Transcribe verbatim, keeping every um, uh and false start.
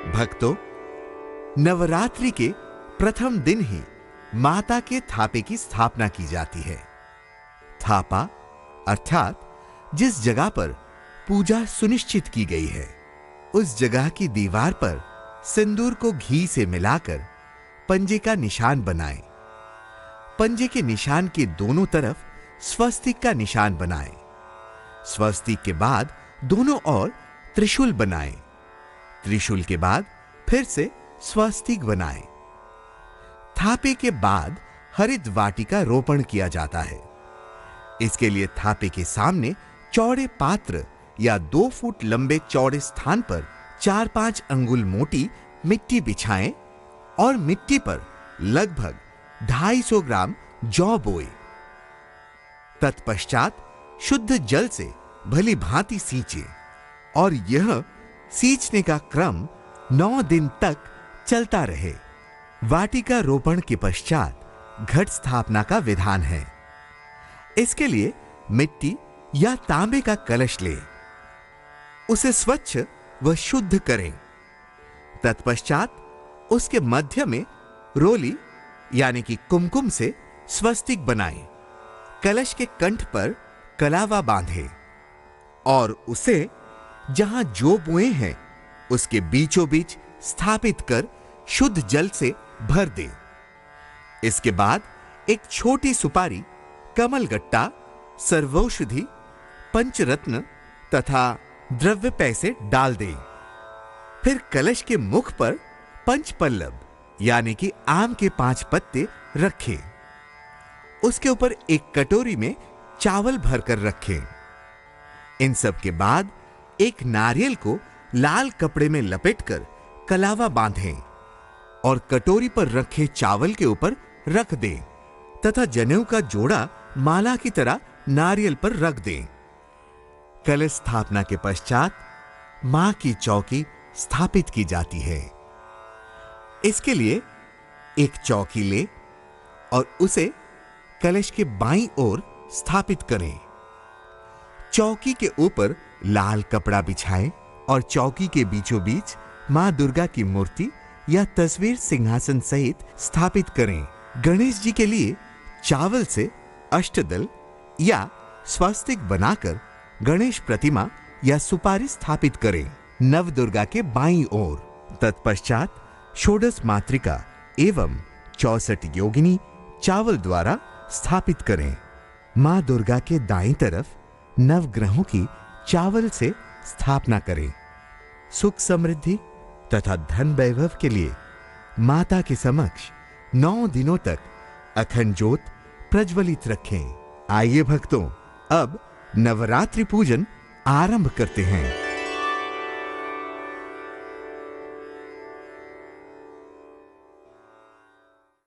भक्तों, नवरात्रि के प्रथम दिन ही माता के थापे की स्थापना की जाती है। थापा अर्थात जिस जगह पर पूजा सुनिश्चित की गई है, उस जगह की दीवार पर सिंदूर को घी से मिलाकर पंजे का निशान बनाएं। पंजे के निशान के दोनों तरफ स्वस्तिक का निशान बनाएं। स्वस्तिक के बाद दोनों ओर त्रिशूल बनाएं। त्रिशूल के बाद फिर से स्वस्तिक बनाएं। थापे के बाद हरित वाटिका रोपण किया जाता है। इसके लिए थापे के सामने चौड़े पात्र या दो फुट लंबे चौड़े स्थान पर चार पांच अंगुल मोटी मिट्टी बिछाएं और मिट्टी पर लगभग ढाई सौ ग्राम जौ बोए। तत्पश्चात शुद्ध जल से भली भांति सींचे और यह सींचने का क्रम नौ दिन तक चलता रहे। वाटिका रोपण के पश्चात घट स्थापना का विधान है। इसके लिए मिट्टी या तांबे का कलश लें, उसे स्वच्छ व शुद्ध करें। तत्पश्चात उसके मध्य में रोली यानी कि कुमकुम से स्वस्तिक बनाएं। कलश के कंठ पर कलावा बांधें और उसे जहां जो बोए हैं उसके बीचों बीच स्थापित कर शुद्ध जल से भर दें। इसके बाद एक छोटी सुपारी, कमलगट्टा, सर्वौषधि, पंचरत्न तथा द्रव्य पैसे डाल दें। फिर कलश के मुख पर पंचपल्लव यानी कि आम के पांच पत्ते रखें। उसके ऊपर एक कटोरी में चावल भरकर रखें। इन सब के बाद एक नारियल को लाल कपड़े में लपेटकर कलावा बांधें और कटोरी पर रखे चावल के ऊपर रख दें तथा जनेऊ का जोड़ा माला की तरह नारियल पर रख दें। कलश स्थापना के पश्चात मां की चौकी स्थापित की जाती है। इसके लिए एक चौकी ले और उसे कलश के बाईं ओर स्थापित करें। चौकी के ऊपर लाल कपड़ा बिछाएं और चौकी के बीचों बीच मां दुर्गा की मूर्ति या तस्वीर सिंहासन सहित स्थापित करें। गणेश जी के लिए चावल से अष्टदल या स्वस्तिक बनाकर गणेश प्रतिमा या सुपारी स्थापित करें नव दुर्गा के बाईं ओर। तत्पश्चात षोडश मातृका एवं चौसठ योगिनी चावल द्वारा स्थापित करें। मां दुर्गा के दाईं तरफ नवग्रहों की चावल से स्थापना करें। सुख समृद्धि तथा धन वैभव के लिए माता के समक्ष नौ दिनों तक अखंड ज्योत प्रज्वलित रखें। आइए भक्तों, अब नवरात्रि पूजन आरंभ करते हैं।